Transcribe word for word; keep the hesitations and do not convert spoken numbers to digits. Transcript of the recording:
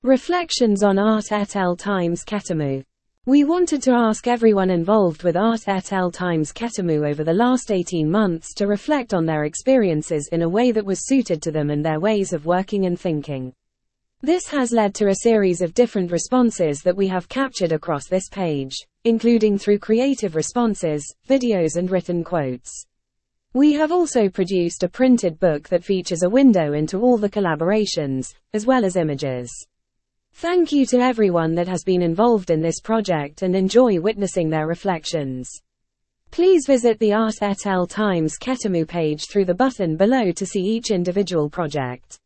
Reflections on Art et al. Times Ketamu. We wanted to ask everyone involved with Art et al. Times Ketamu over the last eighteen months to reflect on their experiences in a way that was suited to them and their ways of working and thinking. This has led to a series of different responses that we have captured across this page, including through creative responses, videos and written quotes. We have also produced a printed book that features a window into all the collaborations, as well as images. Thank you to everyone that has been involved in this project and enjoy witnessing their reflections. Please visit the Art et al. Times Ketamu page through the button below to see each individual project.